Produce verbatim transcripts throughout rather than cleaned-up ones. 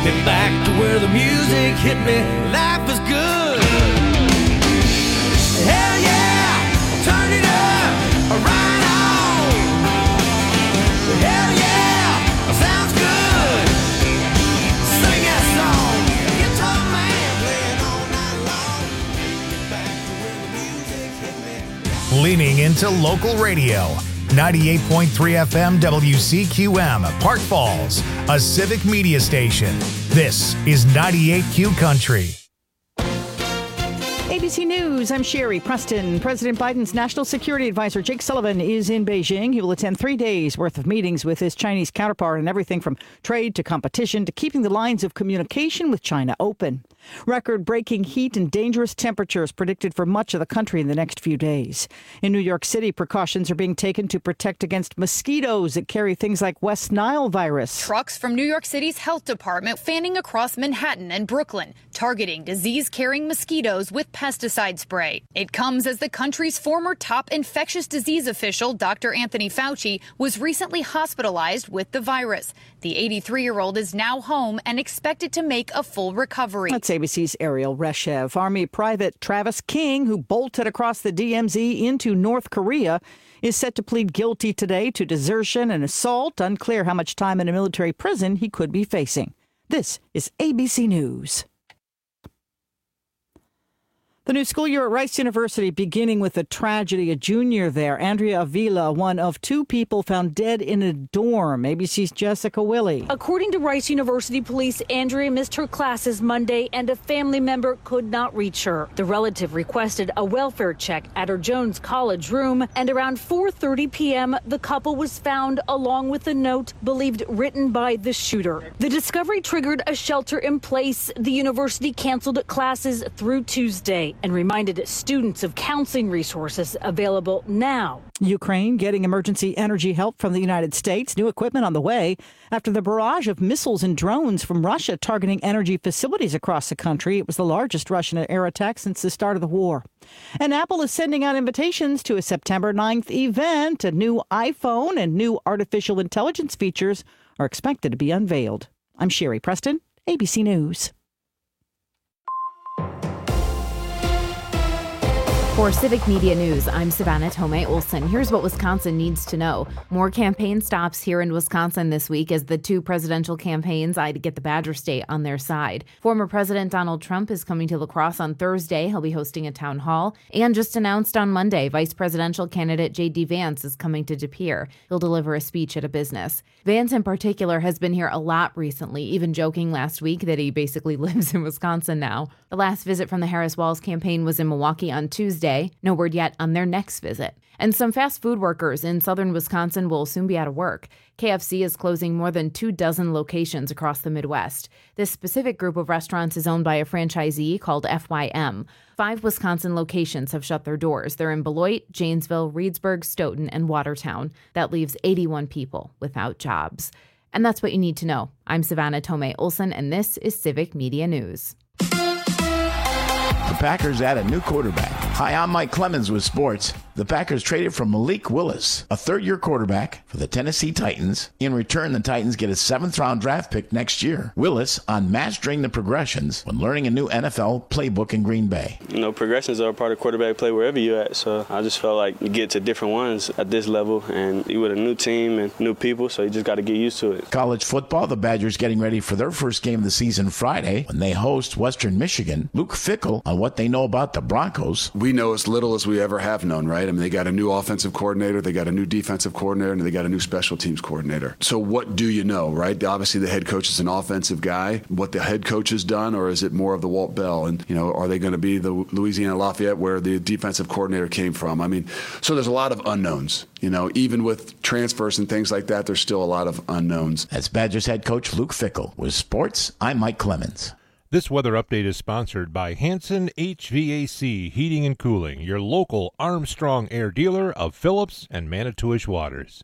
me back to where the music hit me. Life is good. Hell yeah, turn it up, right on. Hell yeah, sounds good. Sing that song. Guitar man playing all night long. Back to where the music hit me. Leaning into local radio. ninety-eight point three F M W C Q M, Park Falls, a civic media station. This is ninety-eight Q Country. A B C News, I'm Sherry Preston. President Biden's National Security Advisor Jake Sullivan is in Beijing. He will attend three days worth of meetings with his Chinese counterpart on everything from trade to competition to keeping the lines of communication with China open. Record-breaking heat and dangerous temperatures predicted for much of the country in the next few days. In New York City, precautions are being taken to protect against mosquitoes that carry things like West Nile virus. Trucks from New York City's health department fanning across Manhattan and Brooklyn, targeting disease-carrying mosquitoes with pesticide spray. It comes as the country's former top infectious disease official, Doctor Anthony Fauci, was recently hospitalized with the virus. The eighty-three-year-old is now home and expected to make a full recovery. That's A B C's Ariel Reshev. Army Private Travis King, who bolted across the D M Z into North Korea, is set to plead guilty today to desertion and assault. Unclear how much time in a military prison he could be facing. This is A B C News. The new school year at Rice University beginning with a tragedy. A junior there, Andrea Avila, one of two people found dead in a dorm. A B C's Jessica Willey. According to Rice University police, Andrea missed her classes Monday and a family member could not reach her. The relative requested a welfare check at her Jones College room, and around four thirty p.m. the couple was found along with a note believed written by the shooter. The discovery triggered a shelter in place. The university canceled classes through Tuesday and reminded students of counseling resources available now. Ukraine getting emergency energy help from the United States. New equipment on the way after the barrage of missiles and drones from Russia targeting energy facilities across the country. It was the largest Russian air attack since the start of the war. And Apple is sending out invitations to a September ninth event. A new iPhone and new artificial intelligence features are expected to be unveiled. I'm Sherry Preston, A B C News. For Civic Media News, I'm Savannah Tomei Olson. Here's what Wisconsin needs to know. More campaign stops here in Wisconsin this week as the two presidential campaigns eye to get the Badger State on their side. Former President Donald Trump is coming to La Crosse on Thursday. He'll be hosting a town hall. And just announced on Monday, Vice Presidential candidate J D. Vance is coming to De Pere. He'll deliver a speech at a business. Vance in particular has been here a lot recently, even joking last week that he basically lives in Wisconsin now. The last visit from the Harris-Walz campaign was in Milwaukee on Tuesday. No word yet on their next visit. And some fast food workers in southern Wisconsin will soon be out of work. K F C is closing more than two dozen locations across the Midwest. This specific group of restaurants is owned by a franchisee called F Y M. Five Wisconsin locations have shut their doors. They're in Beloit, Janesville, Reedsburg, Stoughton, and Watertown. That leaves eighty-one people without jobs. And that's what you need to know. I'm Savannah Tomei Olson, and this is Civic Media News. The Packers add a new quarterback. Hi, I'm Mike Clemens with sports. The Packers traded for Malik Willis, a third-year quarterback for the Tennessee Titans. In return, the Titans get a seventh-round draft pick next year. Willis on mastering the progressions when learning a new N F L playbook in Green Bay. You know, progressions are a part of quarterback play wherever you're at, so I just felt like you get to different ones at this level, and you with a new team and new people, so you just got to get used to it. College football, the Badgers getting ready for their first game of the season Friday when they host Western Michigan. Luke Fickell on what they know about the Broncos. We know as little as we ever have known, right? I mean, they got a new offensive coordinator, they got a new defensive coordinator, and they got a new special teams coordinator. So what do you know, right? Obviously, the head coach is an offensive guy. What the head coach has done, or is it more of the Walt Bell? And, you know, are they going to be the Louisiana Lafayette where the defensive coordinator came from? I mean, so there's a lot of unknowns. You know, even with transfers and things like that, there's still a lot of unknowns. That's Badgers head coach Luke Fickell. With sports, I'm Mike Clemens. This weather update is sponsored by Hanson H V A C Heating and Cooling, your local Armstrong Air dealer of Phillips and Manitowish Waters.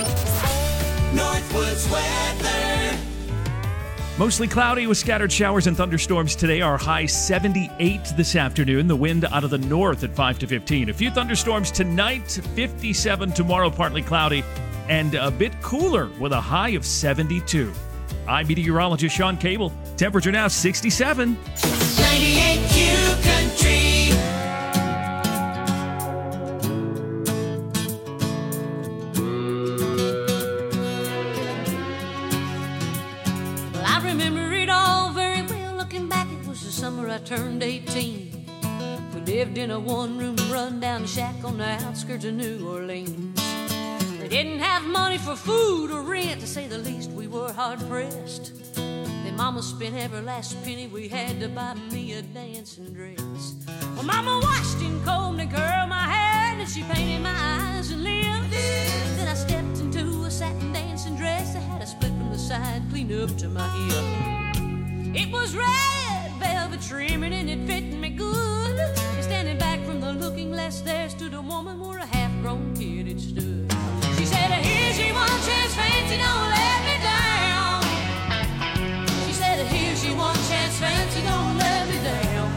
Northwoods weather. Mostly cloudy with scattered showers and thunderstorms today. Our high seventy-eight this afternoon. The wind out of the north at five to fifteen. A few thunderstorms tonight, fifty-seven tomorrow, partly cloudy, and a bit cooler with a high of seventy-two. I'm meteorologist Sean Cable. Temperature now sixty-seven. ninety-eight Q Country. Well, I remember it all very well. Looking back, it was the summer I turned eighteen. We lived in a one-room run-down shack on the outskirts of New Orleans. We didn't have money for food or rent, to say the least. We were hard-pressed. Then Mama spent every last penny we had to buy me a dancing dress. Well, Mama washed and combed and curled my hair, and she painted my eyes and lips. Then I stepped into a satin dancing dress that had a split from the side, clean up to my hip. It was red velvet trimming and it fit me good. And standing back from the looking glass, there stood a woman where a half-grown kid had stood. She said, "Here's your one chance, fancy, don't let me down." She said, "Here's your one chance, fancy, don't let me down."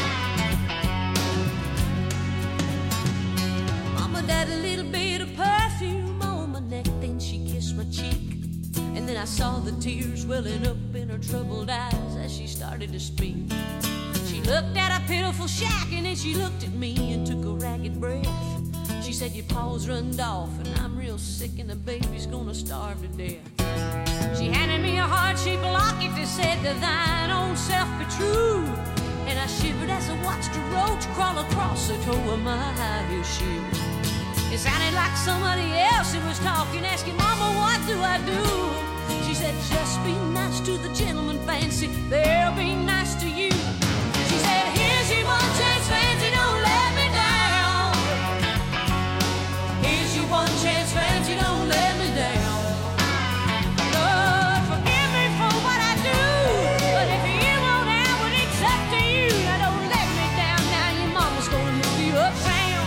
Mama died a little bit of perfume on my neck, then she kissed my cheek. And then I saw the tears welling up in her troubled eyes as she started to speak. She looked at a pitiful shack and then she looked at me and took a ragged breath. She said, "Your paws runned off and I'm real sick and the baby's gonna starve to death." She handed me a heart-shaped locket that said, "To thine own self be true." And I shivered as I watched a roach crawl across the toe of my high heel shoe. It sounded like somebody else who was talking, asking, "Mama, what do I do?" She said, "Just be nice to the gentleman, fancy, they'll be nice to you." She said, "Here's your one chance, fancy, don't let me down. Here's your one chance, fancy, don't let me down. Lord, forgive me for what I do, but if you won't have it, it's up to you. Now don't let me down, now your mama's gonna move you uptown."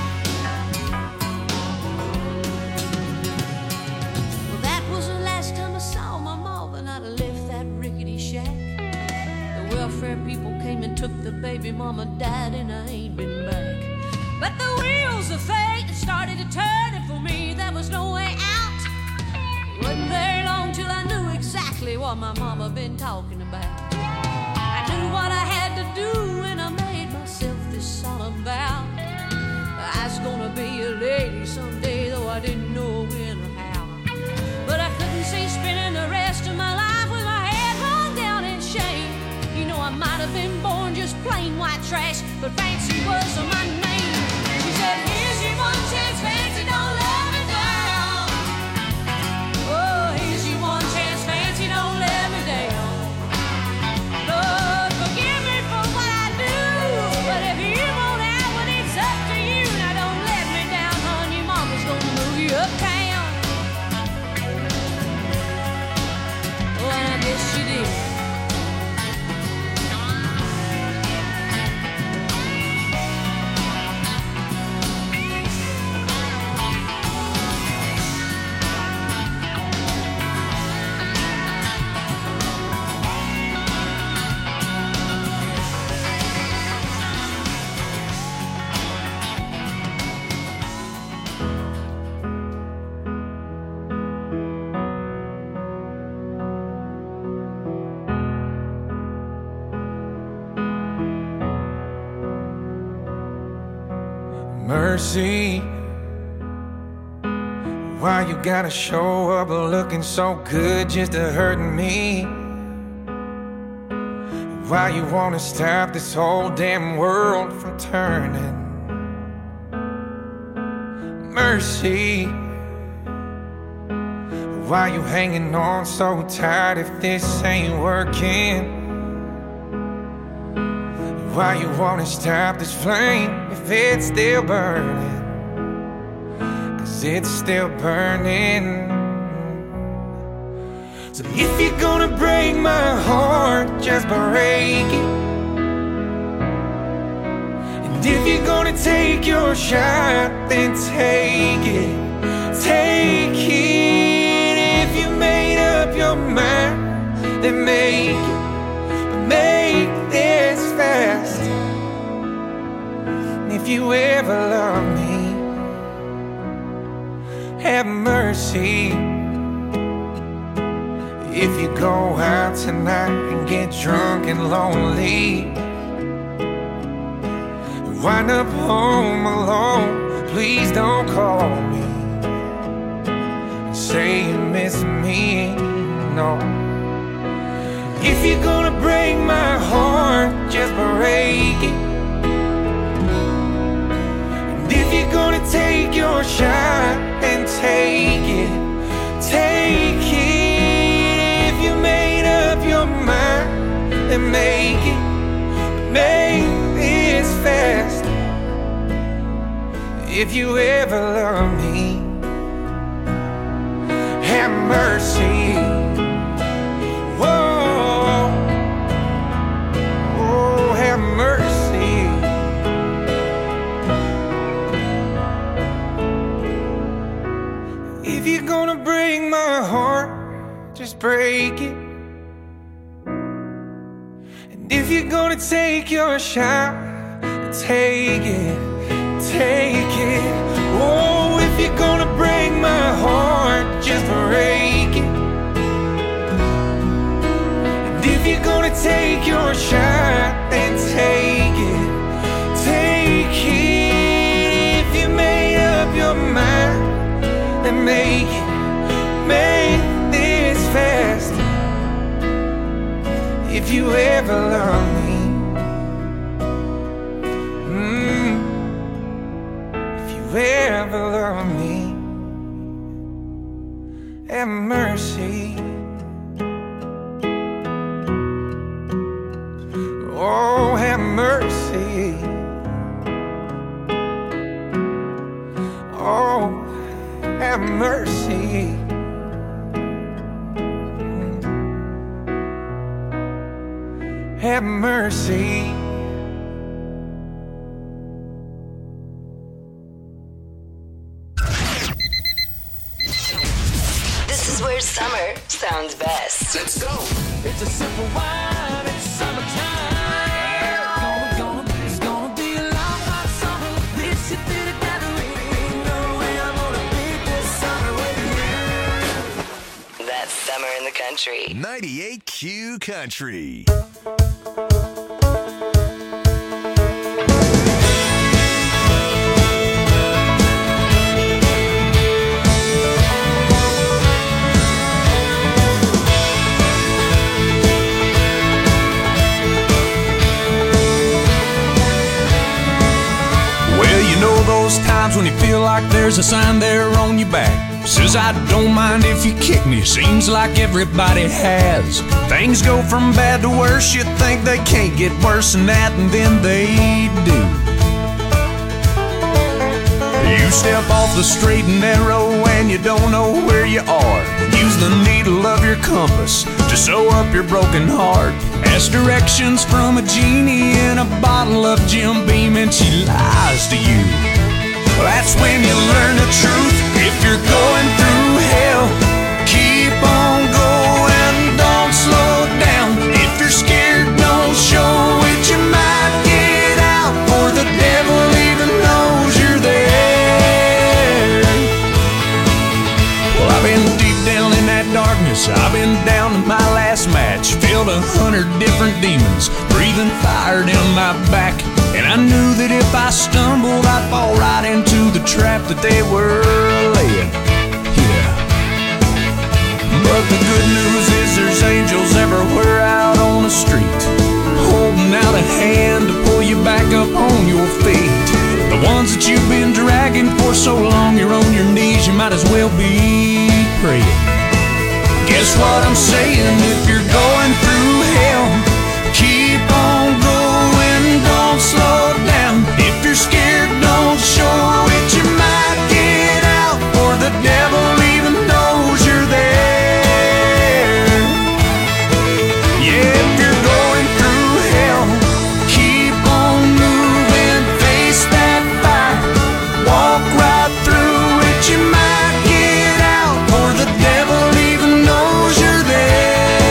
Well, that was the last time I saw my mom, and I'd left that rickety shack. The welfare people came and took the baby, mama died, and I ain't been back. But the wheels of fate started to turn, and for me there was no way out. It wasn't very long till I knew exactly what my mama been talking about. I knew what I had to do, and I made myself this solemn vow. I was gonna be a lady someday, though I didn't know when or how. But I couldn't see spending the rest of my life with my head hung down in shame. You know, I might have been born just plain white trash, but fancy was my name. She said, "Here's your one chance, fancy, don't let me down. Oh, here's your one chance, fancy, don't let me down. Lord, forgive me for what I do, but if you won't have it, it's up to you. Now don't let me down, hon, your mama's gonna move you uptown." Oh, and I guess she did. Mercy, why you gotta show up looking so good just to hurt me? Why you wanna stop this whole damn world from turning? Mercy, why you hanging on so tight if this ain't working? Why you wanna stop this flame if it's still burning? 'Cause it's still burning. So if you're gonna break my heart, just break it. And if you're gonna take your shot, then take it. Take it. If you made up your mind, then make it. But make this fast. If you ever love me, have mercy. If you go out tonight and get drunk and lonely, wind up home alone, please don't call me and say you miss me, no. If you're gonna break my heart, just break it. And if you're gonna take your shot and take it, take it. If you made up your mind, then make it, make this fast. If you ever love me, have mercy. Whoa, oh, have mercy. If you're gonna break my heart, just break it. And if you're gonna take your shot, take it, take it. Oh, if you're gonna break my heart, just break it. And if you're gonna take your shot, then take it, take it. If you made up your mind, then make it, make this fast. If you ever love me, mm, if you ever love me, have mercy. Oh, have mercy. Oh, have mercy. Have mercy. This is where summer sounds best. Let's go. It's a simple wine. It's summertime. Gonna, gonna, it's gonna be a long hot summer. This you did it gathering. No way I'm gonna beat this summer with you. That's summer in the country. ninety-eight Q Country. Those times when you feel like there's a sign there on your back says I don't mind if you kick me. Seems like everybody has. Things go from bad to worse. You think they can't get worse than that, and then they do. You step off the straight and narrow and you don't know where you are. Use the needle of your compass to sew up your broken heart. Ask directions from a genie in a bottle of Jim Beam and she lies to you. That's when you learn the truth. If you're going through hell, keep on going, don't slow down. If you're scared, don't show it. You might get out, for the devil even knows you're there. Well, I've been deep down in that darkness. I've been down to my last match. Filled a hundred different demons, breathing fire down my back. And I knew that if I stumbled, I'd fall right into the trap that they were laying. Yeah. But the good news is there's angels everywhere out on the street, holding out a hand to pull you back up on your feet. The ones that you've been dragging for so long, you're on your knees, you might as well be praying. Guess what I'm saying? If you're going through hell, keep on going, don't slow down. If you're scared, don't show it. You might get out, for the devil even knows you're there. Yeah, if you're going through hell, keep on moving, face that fire, walk right through it. You might get out, for the devil even knows you're there.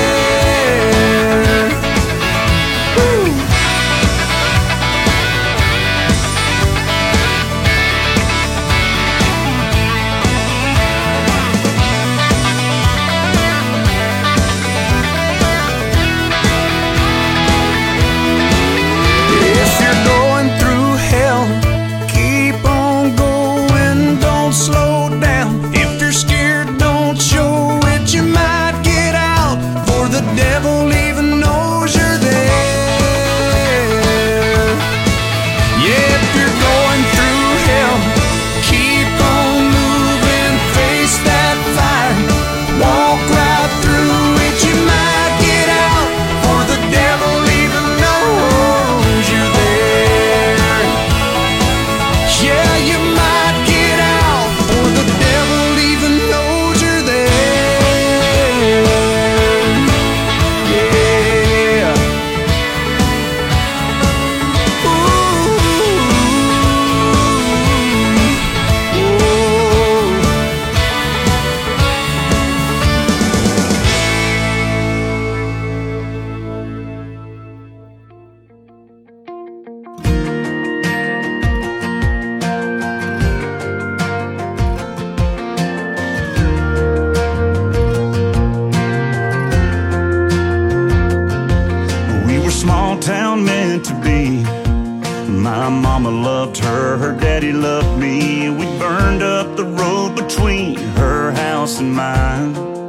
small town meant to be. My mama loved her, her daddy loved me. We burned up the road between her house and mine.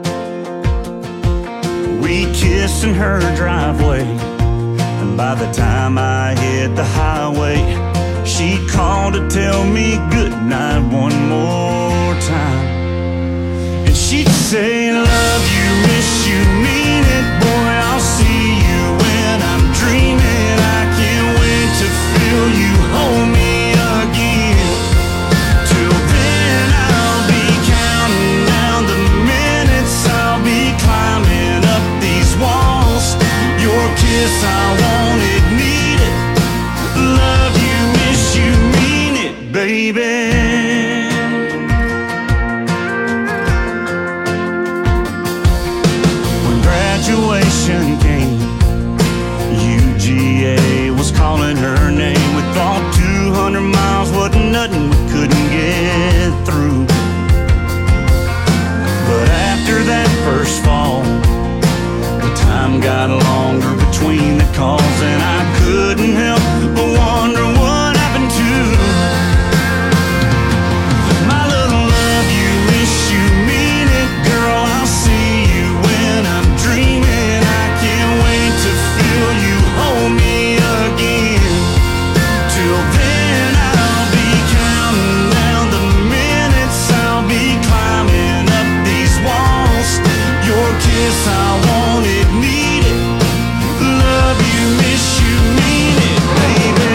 We kissed in her driveway, and by the time I hit the highway, she called to tell me goodnight one more time. And she'd say, love you, miss you, mean it, boy, I'll see you when I'm dreaming. I can't wait to feel you hold me again. Till then I'll be counting down the minutes, I'll be climbing up these walls. Your kiss, I want it, need it. Love you, miss you, mean it, baby. Graduation came, U G A was calling her name. We thought two hundred miles wasn't nothing we couldn't get through. But after that first fall, the time got longer between the calls, and I couldn't help but wonder what happened to my little love you, wish you, mean it, girl, I'll see you when I'm dreaming. I can't wait to feel you hold me again. Till then I'll be counting down the minutes, I'll be climbing up these walls. Your kiss, I want it, need it. Love you, miss you, mean it, baby.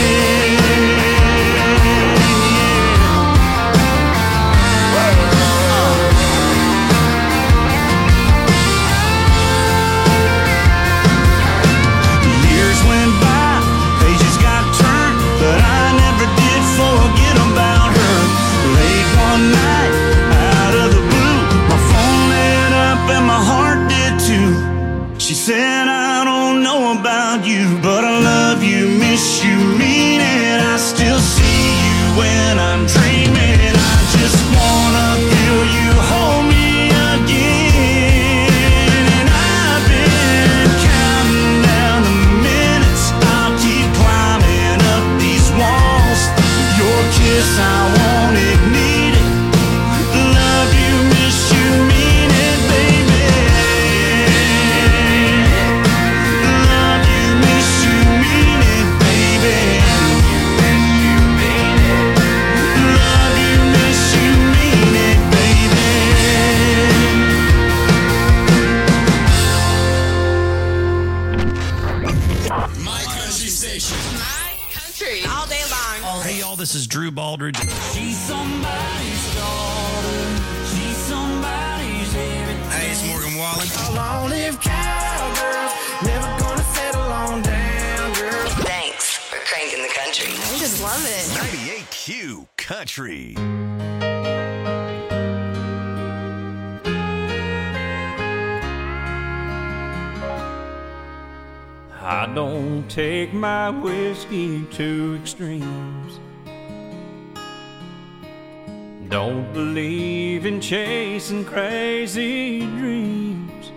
Years went by, pages got turned, but I never did forget about her. Late one night, out of the blue, my phone lit up and my heart did too. She said, I don't know about you, but I love you, miss you, mean it. I still see you when I'm dreaming. I just wanna feel you hold me again. And I've been counting down the minutes, I'll keep climbing up these walls. Your kiss, I want it, need it. Love you, miss you, mean it, baby. Love you, miss you, mean it, baby. Love you, miss you, mean it, baby. My country station. My country. All day long. Hey, y'all, this is Drew Baldridge. She's somebody's daughter. She's somebody's everything. Hey, it's Morgan Wallen. A long-lived cowgirl, never gonna settle on down, girl. Thanks for cranking the country. I just love it. ninety-eight Q Country. I don't take my whiskey to extremes. Don't believe in chasing crazy dreams.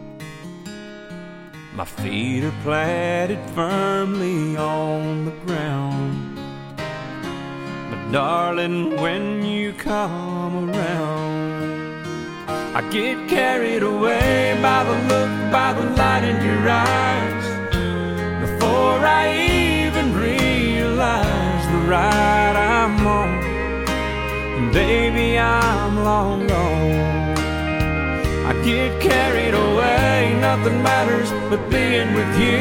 My feet are planted firmly on the ground. But darling, when you come around, I get carried away by the look, by the light in your eyes. Before I even realize the ride I'm on, baby, I'm long gone. I get carried away, nothing matters but being with you.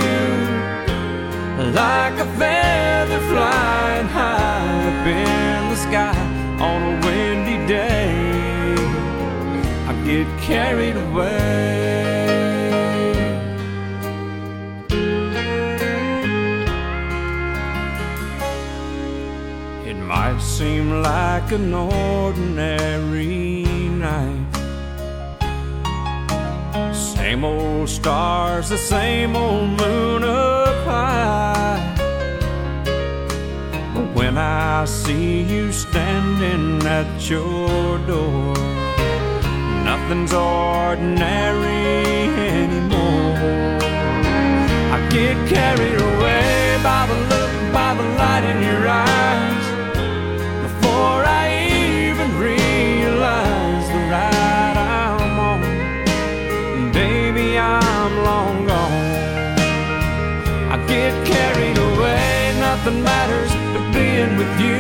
Like a feather flying high up in the sky on a windy day, I get carried away. It might seem like an ordinary night. Same old stars, the same old moon up high. But when I see you standing at your door, nothing's ordinary anymore. I get carried I'm long gone. I get carried away, nothing matters but being with you.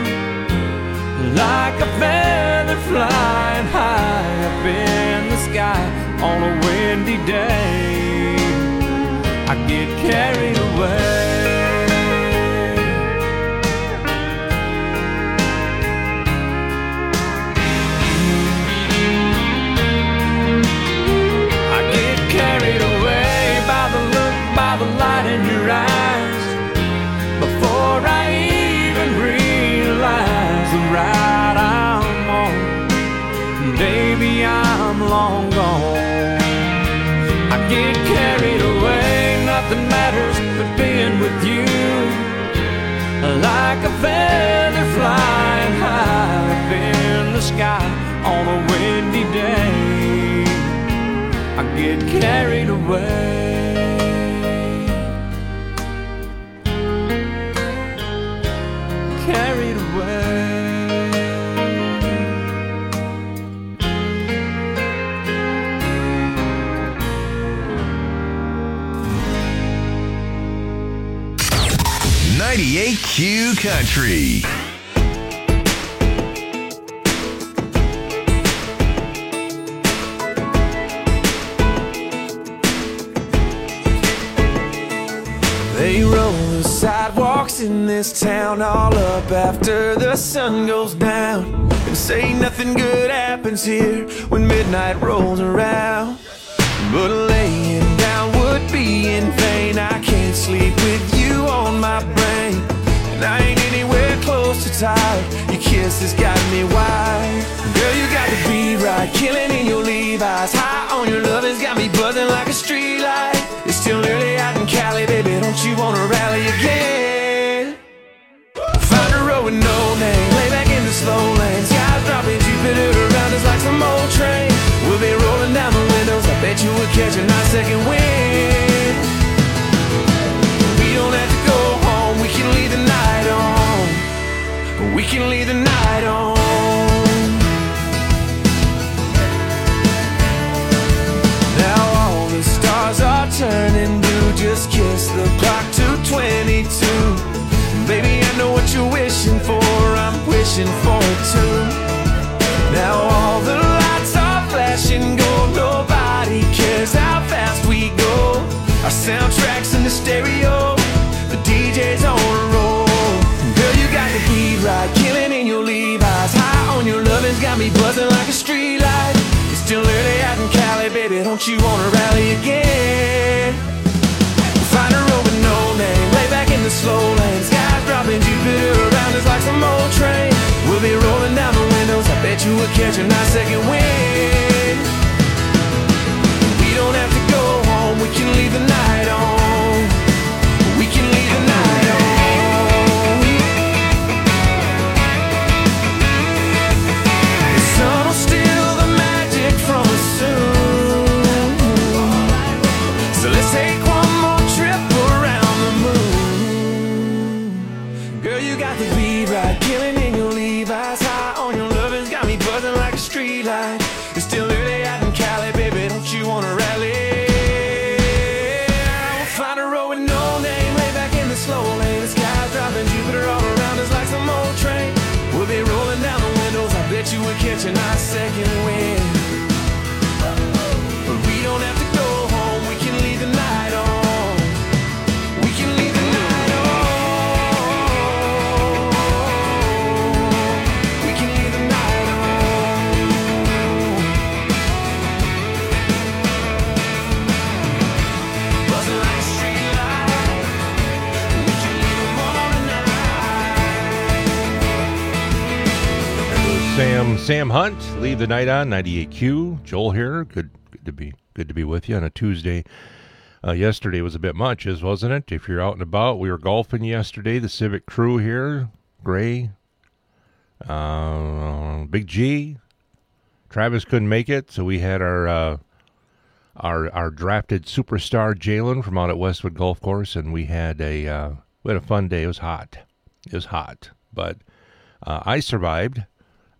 Like a feather flying high up in the sky on a windy day, I get carried away. Carried away by the look, by the light in your eyes, before I even realize the ride I'm on. Baby, I'm long gone. I get carried away, nothing matters but being with you. Like a feather flying high up in the sky on a windy day, I get carried away. Carried away. ninety-eight Q Country. They roll the sidewalks in this town all up after the sun goes down, and say nothing good happens here when midnight rolls around. But laying down would be in vain. I can't sleep with you on my brain, and I ain't anywhere close to tired. Your kiss has got me wired. Girl, you got the beat right, killing in your Levi's. High on your love has got me buzzing like a street light. It's still early out in Cali, baby, don't you wanna rally again? Find a road with no name, lay back in the slow lane. Skies dropping, Jupiter around us like some old train. We'll be rolling down the windows, I bet you would catch a nice second wind. We don't have to go home, we can leave the night on. We can leave the night on. Now all the stars are turning blue, just kiss the clock to twenty-two. Baby, I know what you're wishing for, I'm wishing for it too. Now all the lights are flashing gold, nobody cares how fast we go. Our soundtrack's in the stereo, the D J's on a roll. Girl, you got the beat right, killing in your Levi's. High on your lovin's got me buzzing like a street light. It's still early out in Cali, baby, don't you wanna rally again? Find a road with no name, lay back in the slow lane. Skies dropping, Jupiter around us like some old train. We'll be rolling down the windows, I bet you would catch a nice second wind. We don't have to go home, we can leave the night on. We can leave the night on. The sun will steal the magic from us soon, so let's take one more trip around the moon. Girl, you got the beat right, killing in your Levi's. High on your lovin's got me buzzing like a street light. It's still early out in Cali, baby, don't you wanna rally? We'll find a road with no name, lay back in the slow lane. The sky's dropping, Jupiter all around us like some old train. We'll be rolling down the windows, I bet you would catch a nice second wind. But we don't have to go home, we can leave the night on. We can leave the night on. We can leave the night on. Buzzing like a street light. We can leave the morning light. Sam Sam Hunt, leave the night on ninety-eight Q. Joel here. Good, good to be good to be with you on a Tuesday. Uh, yesterday was a bit much, as wasn't it? If you're out and about, we were golfing yesterday. The Civic crew here, Gray, uh, Big G, Travis couldn't make it, so we had our uh, our our drafted superstar Jalen from out at Westwood Golf Course, and we had a uh, we had a fun day. It was hot. It was hot, but uh, I survived.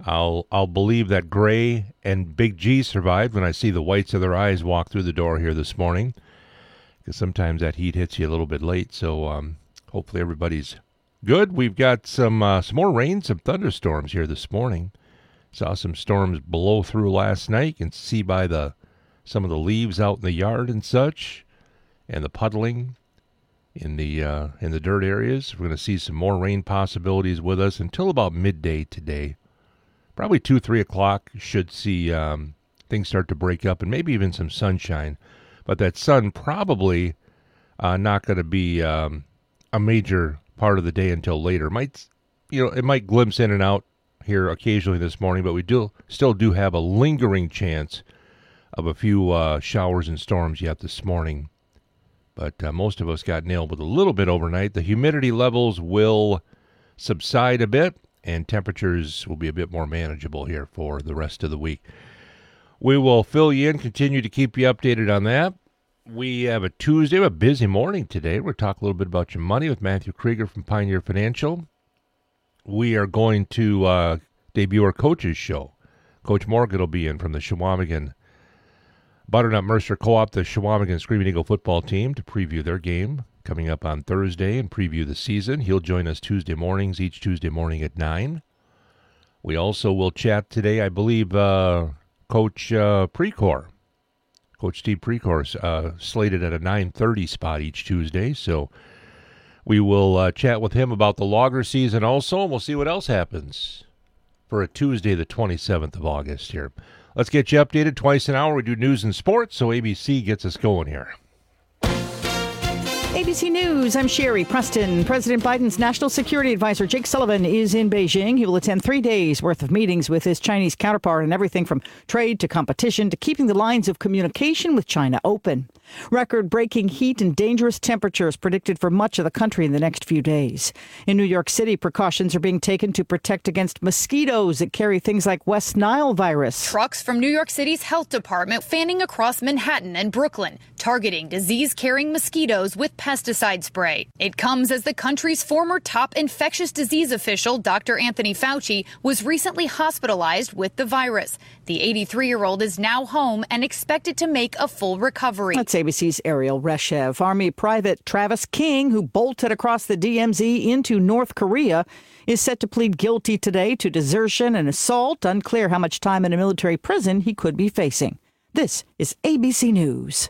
I'll I'll believe that Gray and Big G survived when I see the whites of their eyes walk through the door here this morning, because sometimes that heat hits you a little bit late. So um, hopefully everybody's good. We've got some uh, some more rain, some thunderstorms here this morning. Saw some storms blow through last night. You can see by the some of the leaves out in the yard and such, and the puddling in the uh, in the dirt areas. We're going to see some more rain possibilities with us until about midday today. Probably two, three o'clock should see um, things start to break up and maybe even some sunshine. But that sun probably uh, not going to be um, a major part of the day until later. Might you know it might glimpse in and out here occasionally this morning, but we do still do have a lingering chance of a few uh, showers and storms yet this morning. But uh, most of us got nailed with a little bit overnight. The humidity levels will subside a bit, and temperatures will be a bit more manageable here for the rest of the week. We will fill you in, continue to keep you updated on that. We have a Tuesday, a busy morning today. We're going to talk a little bit about your money with Matthew Krieger from Pioneer Financial. We are going to uh, debut our coaches show. Coach Morgan will be in from the Chequamegon Butternut Mercer Co-op, the Chequamegon Screaming Eagle football team, to preview their game coming up on Thursday and preview the season. He'll join us Tuesday mornings, each Tuesday morning at nine. We also will chat today, I believe, uh, Coach uh, Precor. Coach Steve Precor uh, slated at a nine thirty spot each Tuesday, so we will uh, chat with him about the logger season also, and we'll see what else happens for a Tuesday, the twenty-seventh of August here. Let's get you updated twice an hour. We do news and sports, so A B C gets us going here. A B C News, I'm Sherry Preston. President Biden's National Security Advisor Jake Sullivan is in Beijing. He will attend three days worth of meetings with his Chinese counterpart on everything from trade to competition to keeping the lines of communication with China open. Record-breaking heat and dangerous temperatures predicted for much of the country in the next few days. In New York City, precautions are being taken to protect against mosquitoes that carry things like West Nile virus. Trucks from New York City's health department fanning across Manhattan and Brooklyn, targeting disease-carrying mosquitoes with pesticide spray. It comes as the country's former top infectious disease official, Doctor Anthony Fauci, was recently hospitalized with the virus. The eighty-three-year-old is now home and expected to make a full recovery. That's A B C's Ariel Reshev. Army Private Travis King, who bolted across the D M Z into North Korea, is set to plead guilty today to desertion and assault. Unclear how much time in a military prison he could be facing. This is A B C News.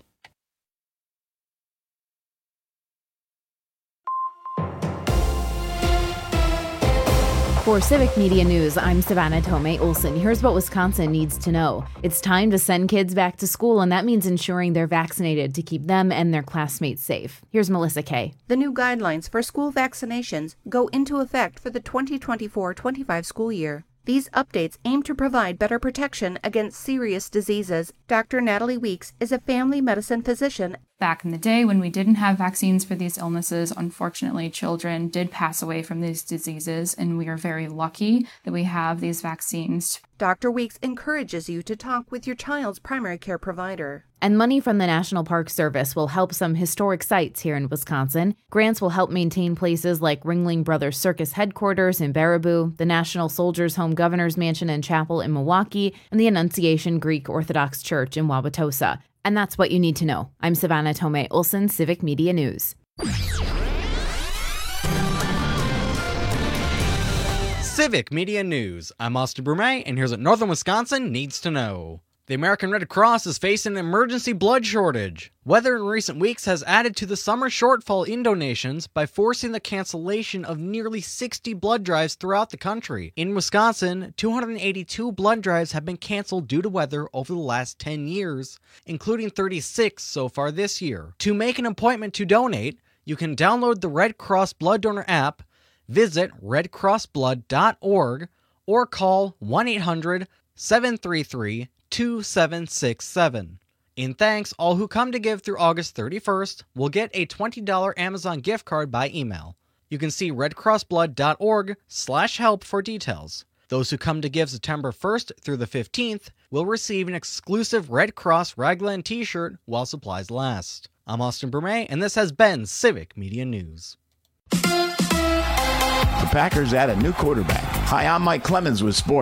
For Civic Media News, I'm Savannah Tomei Olson. Here's what Wisconsin needs to know. It's time to send kids back to school, and that means ensuring they're vaccinated to keep them and their classmates safe. Here's Melissa Kay. The new guidelines for school vaccinations go into effect for the twenty twenty-four twenty-five school year. These updates aim to provide better protection against serious diseases. Doctor Natalie Weeks is a family medicine physician. Back in the day when we didn't have vaccines for these illnesses, unfortunately, children did pass away from these diseases, and we are very lucky that we have these vaccines. Doctor Weeks encourages you to talk with your child's primary care provider. And money from the National Park Service will help some historic sites here in Wisconsin. Grants will help maintain places like Ringling Brothers Circus headquarters in Baraboo, the National Soldiers Home Governor's Mansion and Chapel in Milwaukee, and the Annunciation Greek Orthodox Church in Wauwatosa. And that's what you need to know. I'm Savannah Tomei Olson, Civic Media News. Civic Media News. I'm Austin Brumet, and here's what Northern Wisconsin needs to know. The American Red Cross is facing an emergency blood shortage. Weather in recent weeks has added to the summer shortfall in donations by forcing the cancellation of nearly sixty blood drives throughout the country. In Wisconsin, two hundred eighty-two blood drives have been canceled due to weather over the last ten years, including thirty-six so far this year. To make an appointment to donate, you can download the Red Cross Blood Donor app, visit red cross blood dot org, or call one eight hundred seven three three two seven six seven. In thanks, all who come to give through August thirty-first will get a twenty dollars Amazon gift card by email. You can see red cross blood dot org slash help for details. Those who come to give September first through the fifteenth will receive an exclusive Red Cross Raglan t-shirt while supplies last. I'm Austin Brumet, and this has been Civic Media News. The Packers add a new quarterback. Hi, I'm Mike Clemens with sports. The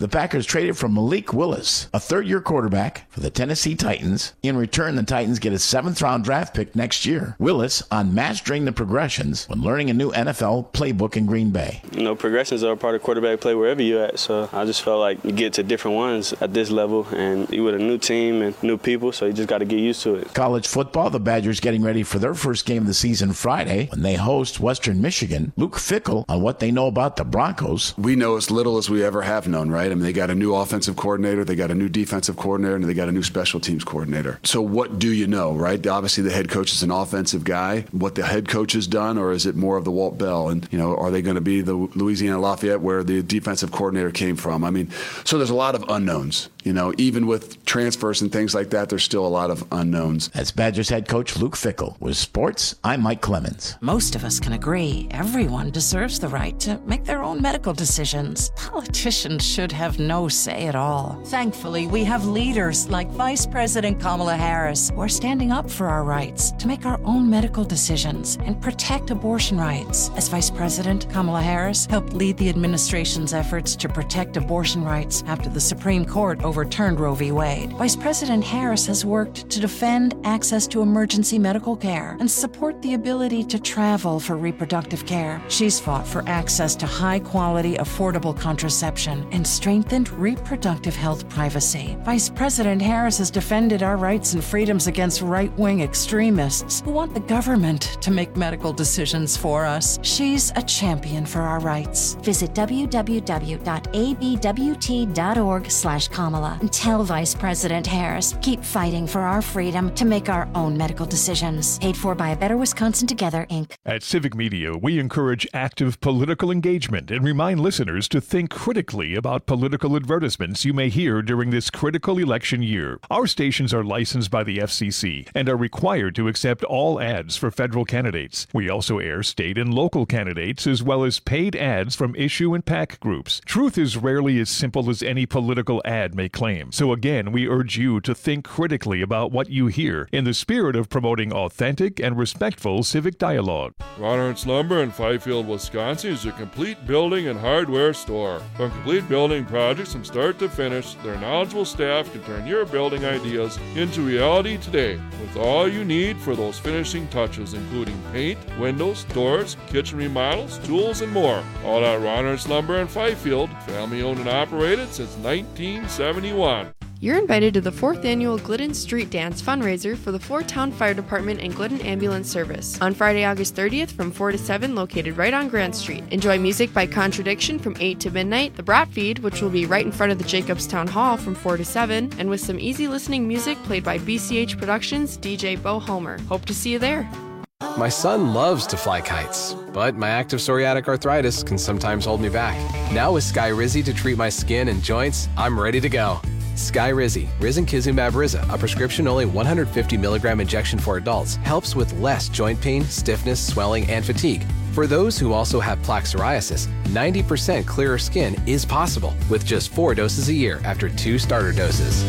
The Packers traded for Malik Willis, a third-year quarterback for the Tennessee Titans. In return, the Titans get a seventh-round draft pick next year. Willis on mastering the progressions when learning a new N F L playbook in Green Bay. You know, progressions are a part of quarterback play wherever you're at, so I just felt like you get to different ones at this level, and you with a new team and new people, so you just got to get used to it. College football, the Badgers getting ready for their first game of the season Friday when they host Western Michigan. Luke Fickell on what they know about the Broncos. We know as little as we ever have known, right? I mean, they got a new offensive coordinator, they got a new defensive coordinator, and they got a new special teams coordinator. So what do you know, right? Obviously, the head coach is an offensive guy. What the head coach has done, or is it more of the Walt Bell? And, you know, are they going to be the Louisiana Lafayette where the defensive coordinator came from? I mean, so there's a lot of unknowns. You know, even with transfers and things like that, there's still a lot of unknowns. That's Badgers head coach Luke Fickell. With sports, I'm Mike Clemens. Most of us can agree everyone deserves the right to make their own medical decisions. Politicians should have no say at all. Thankfully, we have leaders like Vice President Kamala Harris who are standing up for our rights to make our own medical decisions and protect abortion rights. As Vice President, Kamala Harris helped lead the administration's efforts to protect abortion rights after the Supreme Court overturned Roe v. Wade. Vice President Harris has worked to defend access to emergency medical care and support the ability to travel for reproductive care. She's fought for access to high-quality, affordable contraception and strengthened reproductive health privacy. Vice President Harris has defended our rights and freedoms against right-wing extremists who want the government to make medical decisions for us. She's a champion for our rights. Visit w w w dot a b w t dot org slash Kamala and tell Vice President Harris, keep fighting for our freedom to make our own medical decisions. Paid for by A Better Wisconsin Together, Incorporated. At Civic Media, we encourage active political engagement and remind listeners to think critically about political advertisements you may hear during this critical election year. Our stations are licensed by the F C C and are required to accept all ads for federal candidates. We also air state and local candidates as well as paid ads from issue and PAC groups. Truth is rarely as simple as any political ad may claim. So again, we urge you to think critically about what you hear in the spirit of promoting authentic and respectful civic dialogue. Ron Ernst Lumber in Fifield, Wisconsin is your complete building and hardware store. From complete building projects from start to finish, their knowledgeable staff can turn your building ideas into reality today with all you need for those finishing touches, including paint, windows, doors, kitchen remodels, tools, and more. All at Ron Ernst Lumber in Fifield, family owned and operated since nineteen seventy-one. You're invited to the fourth annual Glidden Street Dance fundraiser for the Fort Town Fire Department and Glidden Ambulance Service on Friday, August thirtieth from four to seven, located right on Grant Street. Enjoy music by Contradiction from eight to midnight, the Brat Feed, which will be right in front of the Jacobs Town Hall from four to seven, and with some easy listening music played by B C H Productions' D J Bo Homer. Hope to see you there. My son loves to fly kites, but my active psoriatic arthritis can sometimes hold me back. Now with Skyrizi to treat my skin and joints, I'm ready to go. Skyrizi, Risankizumab Riza, a prescription-only one hundred fifty milligram injection for adults, helps with less joint pain, stiffness, swelling, and fatigue. For those who also have plaque psoriasis, ninety percent clearer skin is possible with just four doses a year after two starter doses.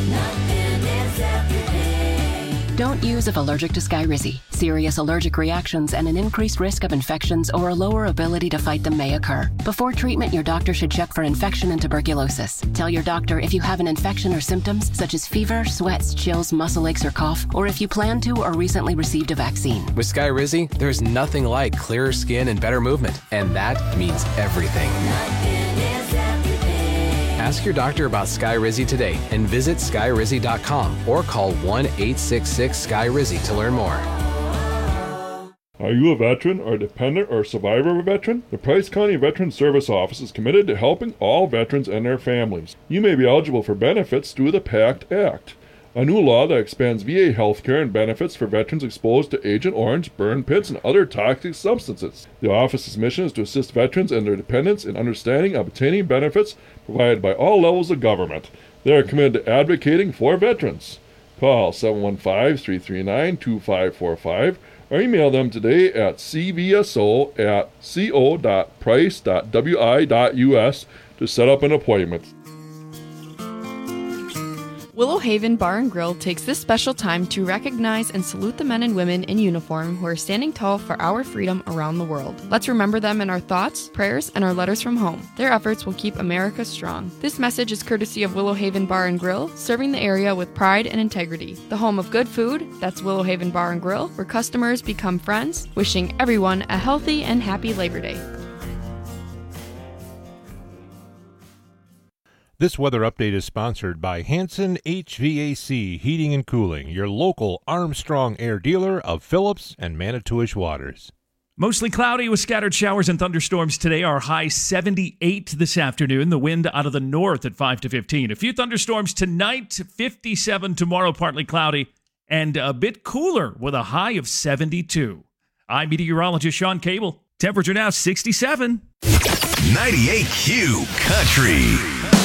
Don't use if allergic to Skyrizi. Serious allergic reactions and an increased risk of infections or a lower ability to fight them may occur. Before treatment, your doctor should check for infection and tuberculosis. Tell your doctor if you have an infection or symptoms such as fever, sweats, chills, muscle aches, or cough, or if you plan to or recently received a vaccine. With Skyrizi, there's nothing like clearer skin and better movement, and that means everything. Ask your doctor about Skyrizi today and visit skyrizi dot com or call one eight six six Sky Rizzy to learn more. Are you a veteran or dependent or survivor of a veteran? The Price County Veteran Service Office is committed to helping all veterans and their families. You may be eligible for benefits through the PACT Act, a new law that expands V A health care and benefits for veterans exposed to Agent Orange, burn pits, and other toxic substances. The office's mission is to assist veterans and their dependents in understanding and obtaining benefits provided by all levels of government. They are committed to advocating for veterans. Call seven one five, three three nine, two five four five or email them today at c v s o at co dot price dot w i dot u s to set up an appointment. Willow Haven Bar and Grill takes this special time to recognize and salute the men and women in uniform who are standing tall for our freedom around the world. Let's remember them in our thoughts, prayers, and our letters from home. Their efforts will keep America strong. This message is courtesy of Willow Haven Bar and Grill, serving the area with pride and integrity. The home of good food, that's Willow Haven Bar and Grill, where customers become friends, wishing everyone a healthy and happy Labor Day. This weather update is sponsored by Hanson H V A C Heating and Cooling, your local Armstrong Air dealer of Phillips and Manitowish Waters. Mostly cloudy with scattered showers and thunderstorms today. Our high seventy-eight this afternoon. The wind out of the north at five to fifteen. A few thunderstorms tonight, fifty-seven tomorrow, partly cloudy, and a bit cooler with a high of seventy-two. I'm meteorologist Sean Cable. Temperature now sixty-seven. ninety-eight Q Country.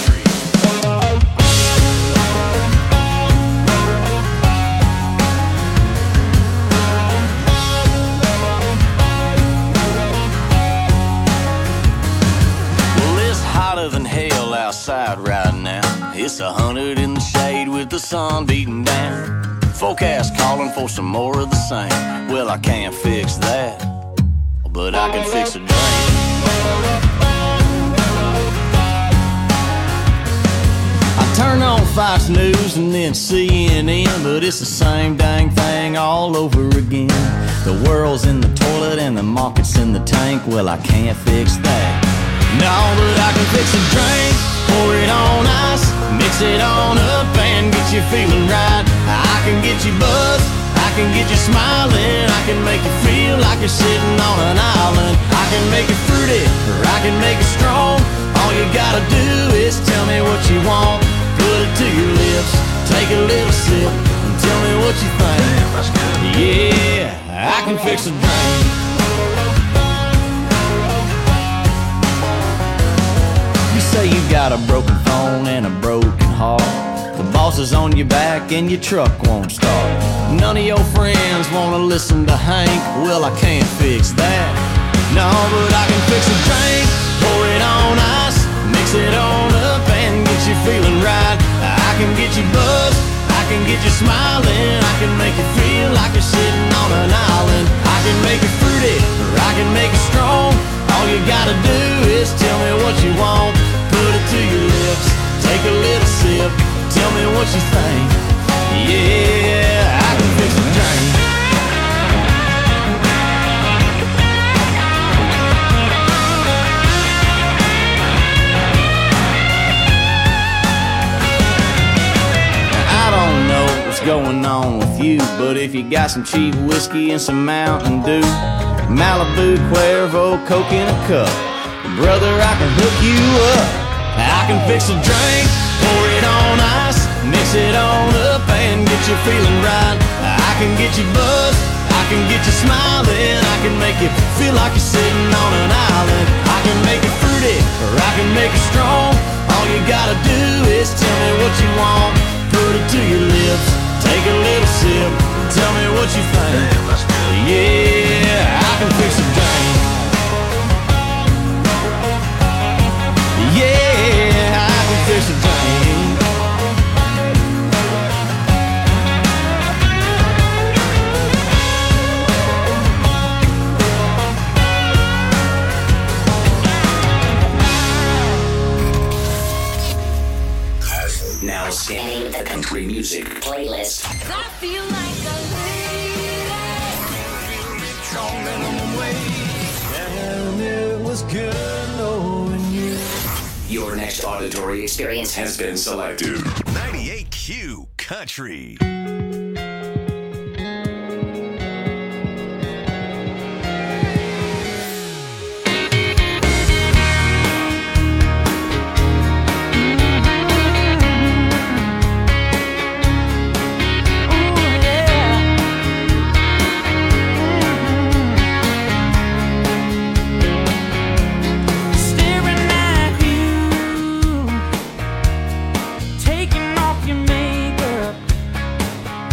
Than hell outside right now. It's a hundred in the shade with the sun beating down. Forecast calling for some more of the same. Well, I can't fix that, but I can fix a drink. I turn on Fox News and then C N N, but it's the same dang thing all over again. The world's in the toilet and the market's in the tank. Well, I can't fix that. No, but I can fix a drink, pour it on ice, mix it on up and get you feeling right. I can get you buzzed, I can get you smiling, I can make you feel like you're sitting on an island. I can make it fruity, or I can make it strong. All you gotta do is tell me what you want. Put it to your lips, take a little sip, and tell me what you think. Yeah, I can fix a drink. Say you got a broken phone and a broken heart. The boss is on your back and your truck won't start. None of your friends wanna listen to Hank. Well, I can't fix that. No, but I can fix a drink, pour it on ice, mix it on up and get you feeling right. I can get you buzzed, I can get you smiling, I can make you feel like you're sitting on an island. I can make it fruity, or I can make it strong. All you gotta do is tell me what you want. Put it to your lips, take a little sip, tell me what you think. Yeah, I can fix a drink. I don't know what's going on with you, but if you got some cheap whiskey and some Mountain Dew, Malibu, Cuervo, Coke in a cup, brother, I can hook you up. I can fix a drink, pour it on ice, mix it on up and get you feeling right. I can get you buzzed, I can get you smiling, I can make you feel like you're sitting on an island. I can make it fruity, or I can make it strong. All you gotta do is tell me what you want. Put it to your lips, take a little sip, tell me what you think. Yeah, I can fix a drink. Yeah, I can fix a drink. Now scanning the country music playlist. I feel like a lady. Strong minimum wage. And it was good knowing you. Your next auditory experience has been selected. ninety-eight Q Country. Taking off your makeup,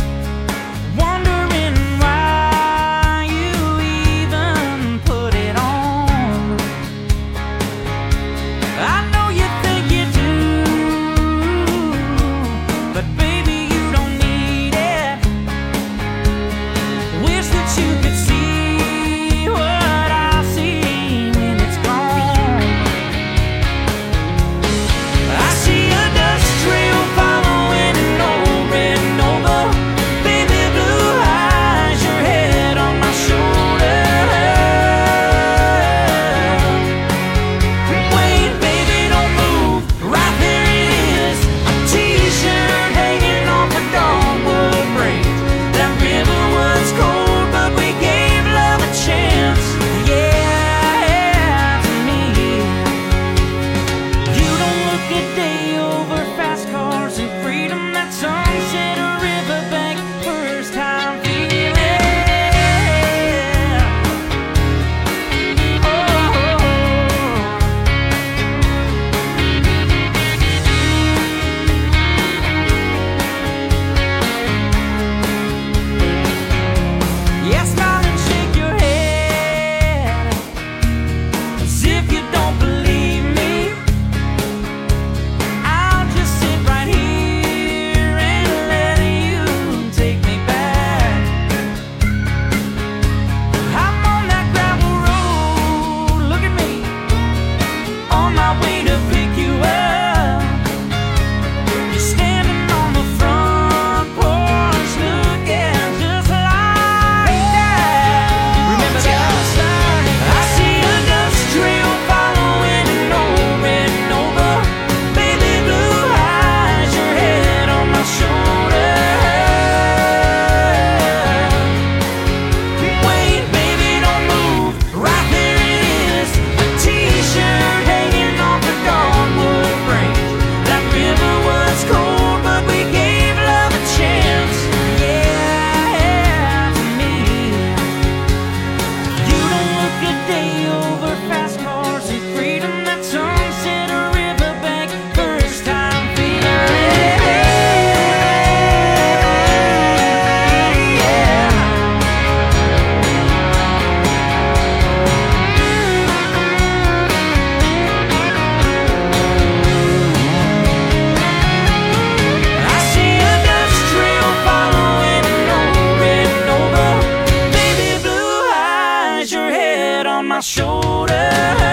my shoulder.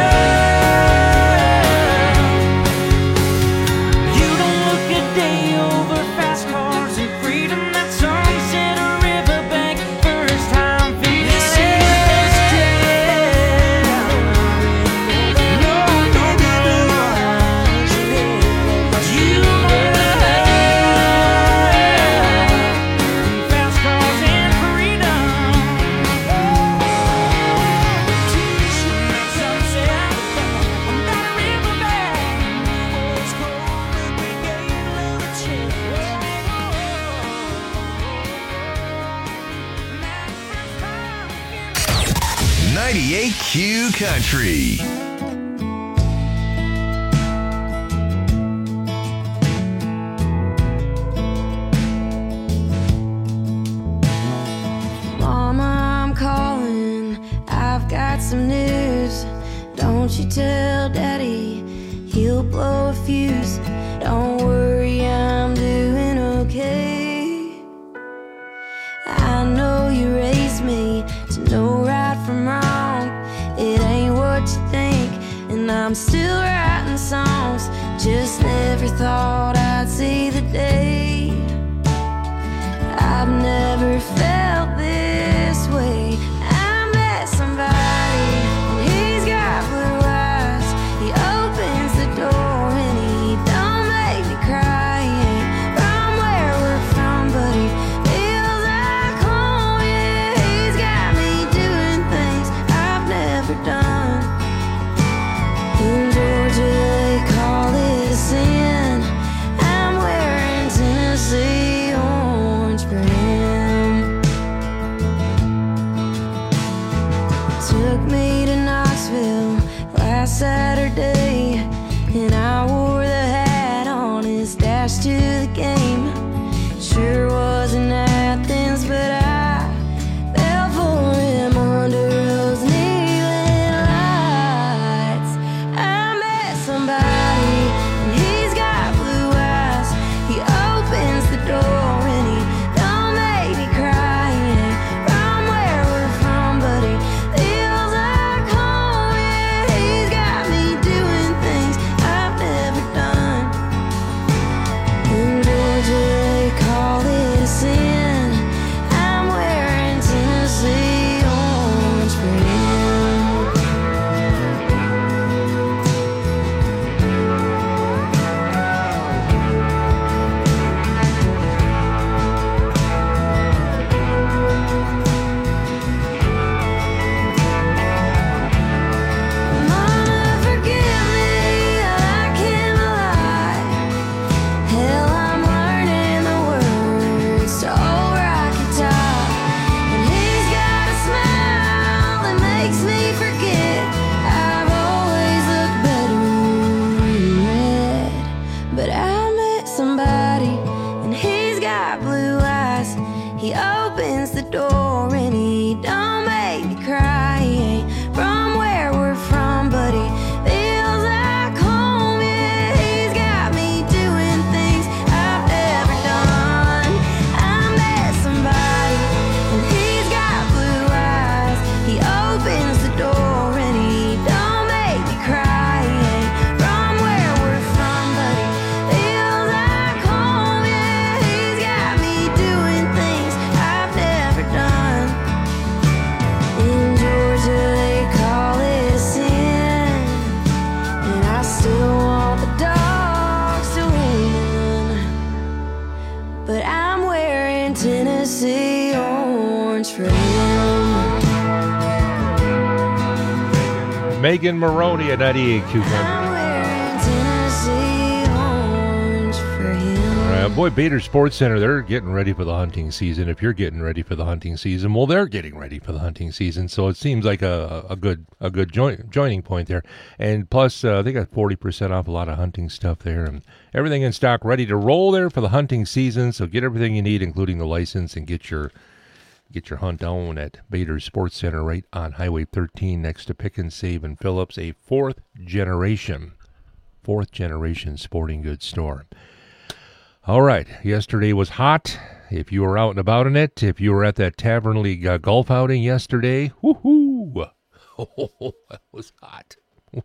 You don't look a day over fast cars and freedom. That sunset or riverbank, first time feeling ninety-eight Q Country. Mama, I'm calling. I've got some news. Don't you tell Daddy, he'll blow a fuse. Don't worry, I'm doing okay. I know you raised me to know right from wrong. It ain't what you think, and I'm still writing songs. Just never thought I'd see the day. I've never felt this way. I met somebody, and he's got blue eyes. He opens the door and he don't make me cry. He ain't from where we're from, but he feels like home. Yeah, he's got me doing things I've never done. In Georgia they call it a sin. I'm wearing Tennessee orange for him. Took me to Knoxville last Saturday, and I wore the hat on his dash to the game. Sure wasn't Athens, but I fell for him under those neon lights. I met somebody, and he's got blue eyes. He opens the door and he don't make me cry. He ain't from where we're from, but he feels like home. Yeah, he's got me doing things I've never done. In Georgia they call it a sin. I'm wearing Tennessee orange for him. Mama, forgive me, I can't lie. Hell, I'm learning the words to Old Rocky Top. And he's got a smile that makes me forget I've always looked better in red. But I met somebody, and he's got blue eyes. He opens the door and he don't make me cry. He ain't from where we're from, but he feels like home. Yeah, he's got me doing things I've never done. I met somebody, and he's got blue eyes. He opens the door and he don't make me cry. He ain't from where we're from, but he feels like home. Yeah, he's got me doing things I've never done. In Georgia they call it a sin, and I still want the dogs to win. But I'm wearing Tennessee orange for him. Megan Maroney at ninety-eight Q Country. I'm wearing Tennessee orange for him. All right, boy, Bader Sports Center, they're getting ready for the hunting season. If you're getting ready for the hunting season, well, they're getting ready for the hunting season. So it seems like a, a good a good join, joining point there. And plus, uh, they got forty percent off a lot of hunting stuff there. And everything in stock ready to roll there for the hunting season. So get everything you need, including the license, and get your get your hunt on at Bader Sports Center right on Highway thirteen next to Pick and Save and Phillips, a fourth generation, fourth generation sporting goods store. All right, yesterday was hot. If you were out and about in it, if you were at that Tavern League uh, golf outing yesterday, woohoo! Oh, that was hot.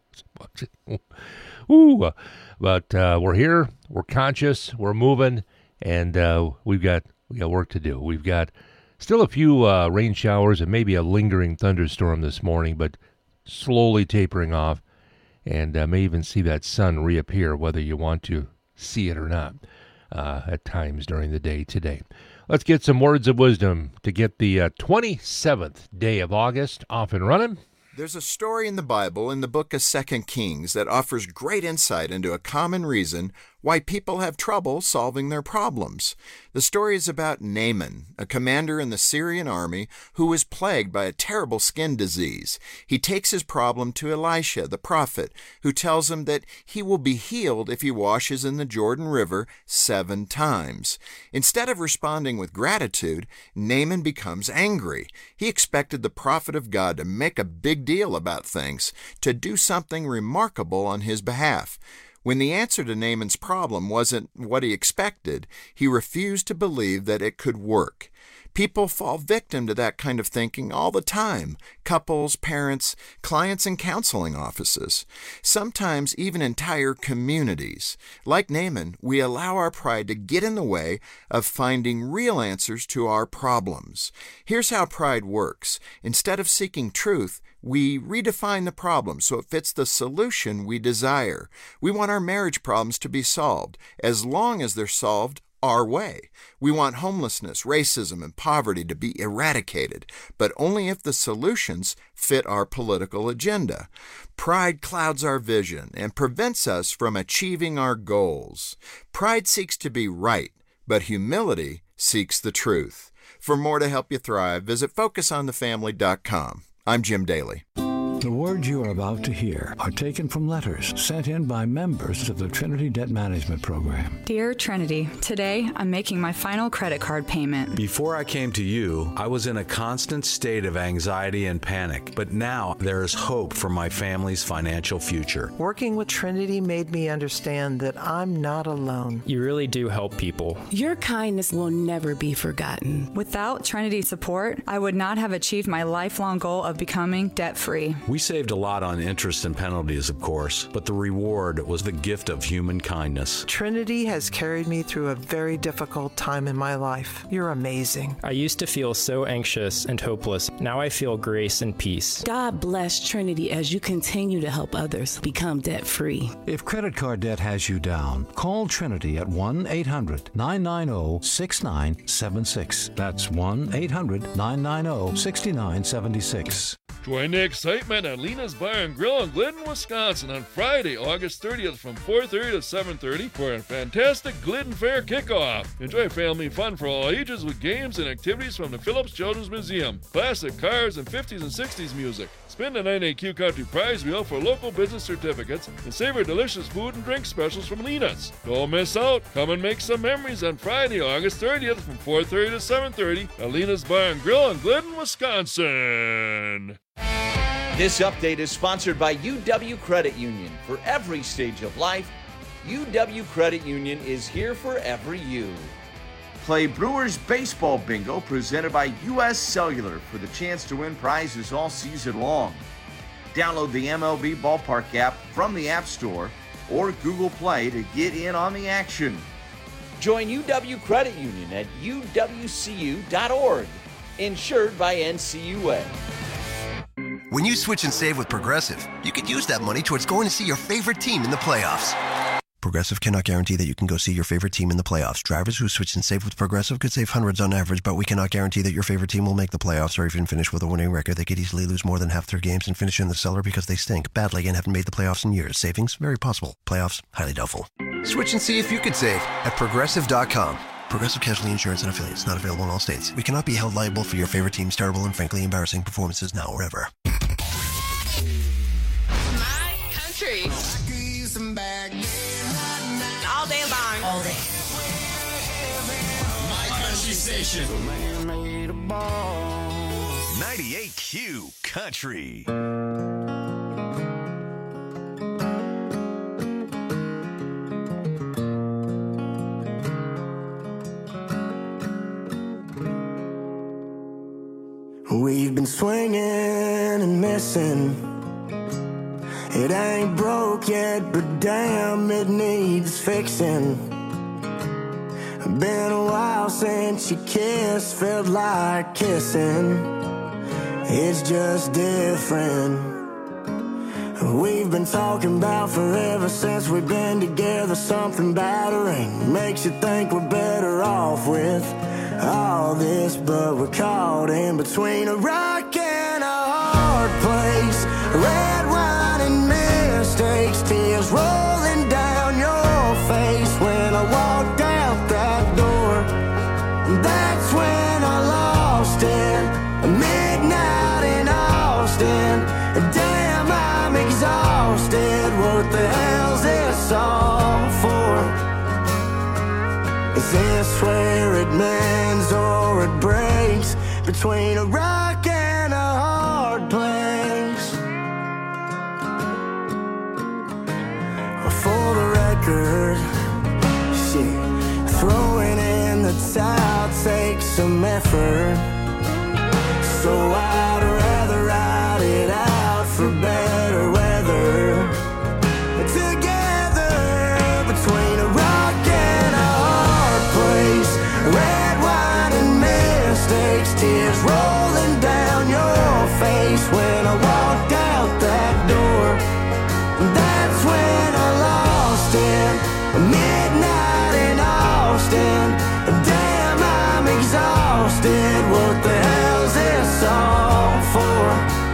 Ooh, but uh, we're here. We're conscious. We're moving, and uh, we've got we got work to do. We've got still a few uh, rain showers and maybe a lingering thunderstorm this morning, but slowly tapering off, and uh, may even see that sun reappear, whether you want to see it or not, uh, at times during the day today. Let's get some words of wisdom to get the uh, twenty-seventh day of August off and running. There's a story in the Bible in the book of Second Kings that offers great insight into a common reason why people have trouble solving their problems. The story is about Naaman, a commander in the Syrian army who was plagued by a terrible skin disease. He takes his problem to Elisha, the prophet, who tells him that he will be healed if he washes in the Jordan River seven times. Instead of responding with gratitude, Naaman becomes angry. He expected the prophet of God to make a big deal about things, to do something remarkable on his behalf. When the answer to Naaman's problem wasn't what he expected, he refused to believe that it could work. People fall victim to that kind of thinking all the time. Couples, parents, clients in counseling offices. Sometimes even entire communities. Like Naaman, we allow our pride to get in the way of finding real answers to our problems. Here's how pride works. Instead of seeking truth, we redefine the problem so it fits the solution we desire. We want our marriage problems to be solved, as long as they're solved our way. We want homelessness, racism, and poverty to be eradicated, but only if the solutions fit our political agenda. Pride clouds our vision and prevents us from achieving our goals. Pride seeks to be right, but humility seeks the truth. For more to help you thrive, visit focus on the family dot com. I'm Jim Daly. The words you are about to hear are taken from letters sent in by members of the Trinity Debt Management Program. Dear Trinity, today I'm making my final credit card payment. Before I came to you, I was in a constant state of anxiety and panic, but now there is hope for my family's financial future. Working with Trinity made me understand that I'm not alone. You really do help people. Your kindness will never be forgotten. Without Trinity's support, I would not have achieved my lifelong goal of becoming debt-free. We saved a lot on interest and penalties, of course, but the reward was the gift of human kindness. Trinity has carried me through a very difficult time in my life. You're amazing. I used to feel so anxious and hopeless. Now I feel grace and peace. God bless Trinity as you continue to help others become debt-free. If credit card debt has you down, call Trinity at one eight hundred nine nine zero six nine seven six. That's one eight hundred nine nine zero six nine seven six. Join the excitement at Lena's Bar and Grill in Glidden, Wisconsin on Friday, August thirtieth from four thirty to seven thirty for a fantastic Glidden Fair kickoff. Enjoy family fun for all ages with games and activities from the Phillips Children's Museum, classic cars, and fifties and sixties music. Spend the nine A Q Country prize wheel for local business certificates and savor delicious food and drink specials from Lena's. Don't miss out. Come and make some memories on Friday, August thirtieth from four thirty to seven thirty at Lena's Bar and Grill in Glidden, Wisconsin. This update is sponsored by U W Credit Union. For every stage of life, U W Credit Union is here for every you. Play Brewers Baseball Bingo presented by U S Cellular for the chance to win prizes all season long. Download the M L B Ballpark app from the App Store or Google Play to get in on the action. Join U W Credit Union at U W C U dot org. Insured by N C U A. When you switch and save with Progressive, you could use that money towards going to see your favorite team in the playoffs. Progressive cannot guarantee that you can go see your favorite team in the playoffs. Drivers who switch and save with Progressive could save hundreds on average, but we cannot guarantee that your favorite team will make the playoffs or even finish with a winning record. They could easily lose more than half their games and finish in the cellar because they stink badly and haven't made the playoffs in years. Savings? Very possible. Playoffs? Highly doubtful. Switch and see if you could save at Progressive dot com. Progressive Casualty Insurance and Affiliates. Not available in all states. We cannot be held liable for your favorite team's terrible and frankly embarrassing performances now or ever. My country. All day long. All day. My country station. ninety-eight Q Country. We've been swinging and missing. It ain't broke yet, but damn, it needs fixing. Been a while since you kissed, felt like kissing. It's just different. We've been talking about forever since we've been together. Something battering makes you think we're better off with all this, but we're caught in between a rock and a hard place. Red wine and mistakes, tears rolling down your face. When I walked out that door, that's when I lost it. Midnight in Austin, damn, I'm exhausted. What the hell's this all for? Is this where it mends or it breaks? Between a rock and a hard place. For the record, shit, throwing in the towel takes some effort. So I'd rather ride it out for better weather. Together between a rock and a hard place. Red wine and mistakes, tears rolling down your face. When I walked out that door, that's when I lost it. Midnight in Austin, damn, I'm exhausted. What the hell's this all for?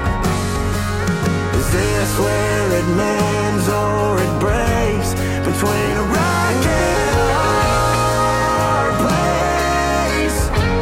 Is this where it mends or it breaks? Between a rock and a hard place.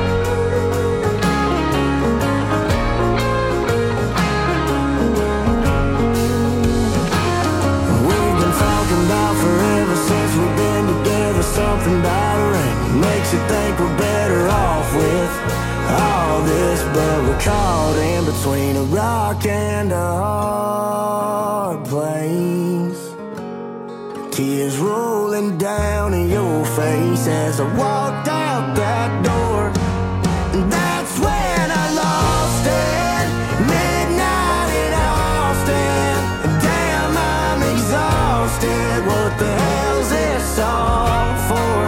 We've been talking about forever since we've been together. Something battering makes you think we're better off with all this, but we're caught in between a rock and a hard place. Tears rolling down in your face as I walked out that door. And that's when I lost it. Midnight in Austin. Damn, I'm exhausted. What the hell's this all for?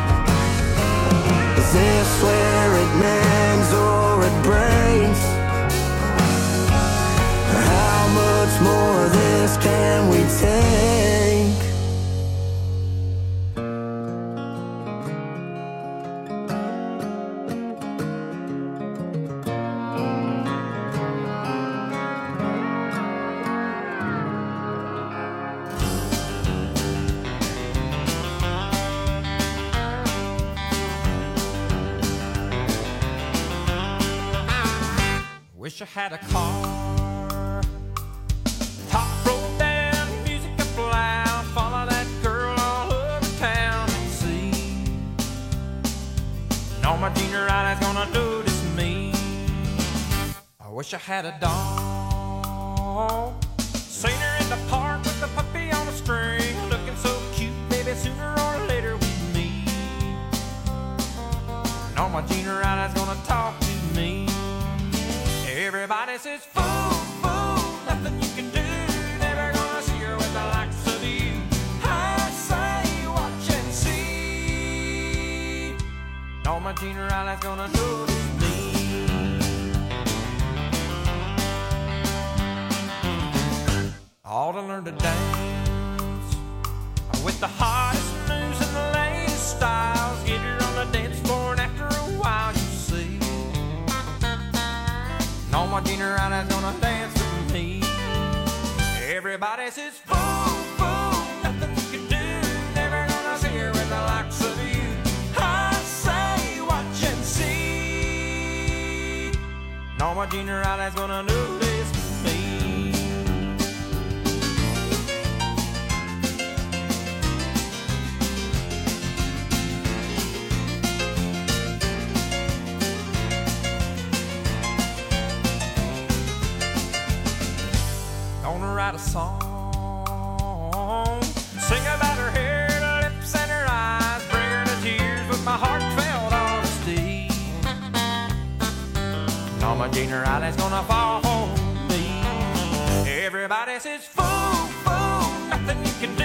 Is this where it mends or it breaks? How much more of this can we take? Wish I had a car, top rolled down, music up loud, follow that girl all over town and see. And all my junior eyes gonna notice me. I wish I had a dog, seen her in the park with a puppy on a string, looking so cute, baby, sooner or later we meet. And all my junior eyes gonna talk to me. Everybody says, fool, fool, nothing you can do. Never gonna see her with the likes of you. I say, watch and see. All my junior eyes gonna notice me. All to learn to dance with the hottest moves and the latest styles. Get her on the dance floor and after a while you see. All my junior eyes gonna dance with me. Everybody says, fool, fool, nothing you can do. Never gonna see her with the likes of you. I say, watch and see. All my junior eyes gonna notice me. Write a song, sing about her hair, her lips and her eyes, bring her to tears with my heartfelt honesty. And all my junior eyes gonna fall for Everybody says, fool, fool, nothing you can